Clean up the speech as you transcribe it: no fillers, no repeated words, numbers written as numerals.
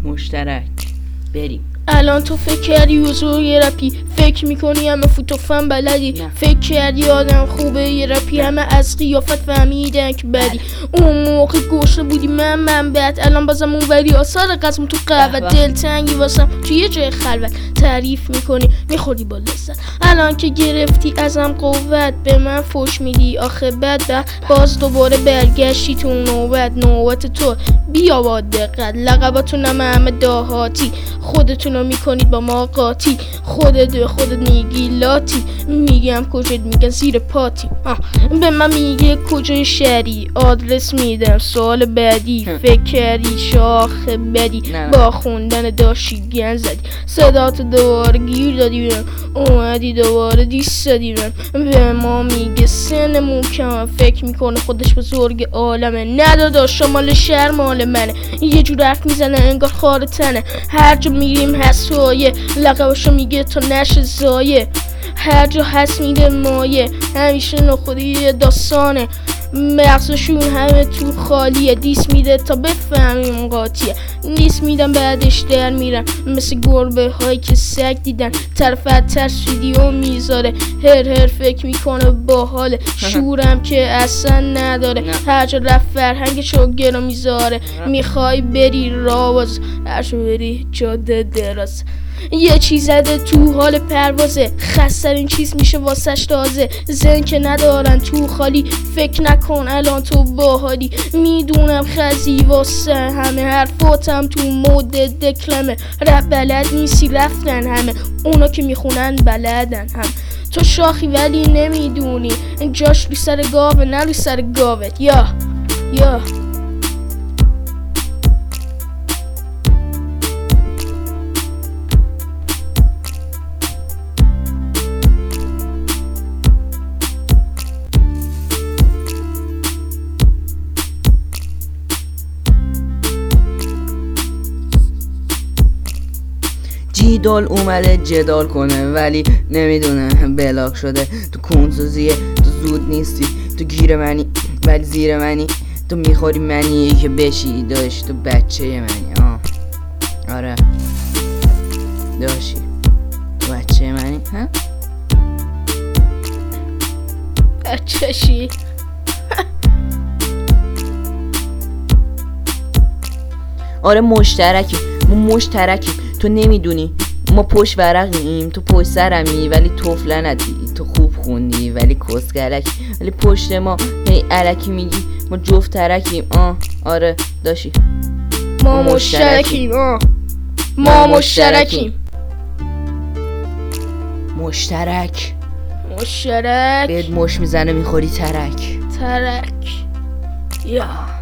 مشترک. بریم. الان تو فکر کردی بزرگ یه رپی، فکر میکنی همه فوتوفن بلدی، فکر کردی آدم خوبه یه رپی، همه از قیافت فهمیدن که بدی. اون موقع گوشه بودی من بد، الان بازم اون ولی آثار قسم تو قهوت، دلتنگی واسم تو یه جای خلوت، تعریف میکنی میخوری با لذت. الان که گرفتی ازم قوت، به من فوش میدی آخه بد، باز دوباره برگشتی تو نوبت تو. بیا با دقت، لقباتون همه داهاتی، خودتونو میکنید با ما قاطی، خودت میگی لاتی، میگم کجا، میگن زیر پاتی. به من میگه کجای شهری، آدرس میدم، سوال بعدی فکر کردی شاخ بدی، با خوندن داشتی گن زدی، صدات دوباره گیر دادی بهم، اومدی دوباره دیست دادی بهم. به ما میگه سنمون کم، فکر میکنه خودش بزرگ عالمه، ندادا شمال شهر مال منه، یه جور حرف میزنه انگار خار تنه، هر جا میریم هست سایه، لقباشو میگه تا نشه زایه، هر جا هست میده مایه، همیشه نخودی داستانه، مغزشون همه تو خالیه، دیس میده تا بفهمیم قاطیه، دیس میدم بعدش در میرن مثل گربه هایی که سگ دیدن، طرف ترسیدی و میذاره، هر فکر میکنه با حاله، شورم که اصلا نداره، هر جا رفت فرهنگشو گرا میذاره، میخوای بری راواز، هر جا بری جاده دراز، یه چیز زده تو حال پروازه، خسترین چیز میشه واسش تازه، زن که ندارن تو خالی، فکر نکن الان تو باحالی، میدونم خزی واسه همه، حرفاتم تو مود دکلمه، رپ بلد نیستی رفتن همه، اونا که میخونن بلدن هم، تو شاخی ولی نمیدونی جاش روی سر گاوه نه روی سر گاوت. یا جیدال اومده جدال کنه ولی نمیدونه بلاک شده، تو کنسوزیه، تو زود نیستی، تو گیر منی ولی زیر منی، تو میخوری منی که بشی داشت، تو بچه منی. آره داشتی تو بچه منی. بچه‌شی آره مشترکی، ما مشترکیم، تو نمیدونی ما پشت ورقیم، تو پشت سرمی ولی توفله ندی، تو خوب خوندی ولی کسکلکی، ولی پشت ما هی علکی میگی ما جفت ترکیم. آره داشتی ما مشترکیم، ما مشترکیم، مشترک مشترک بهت مش میزنه میخوری ترک. یا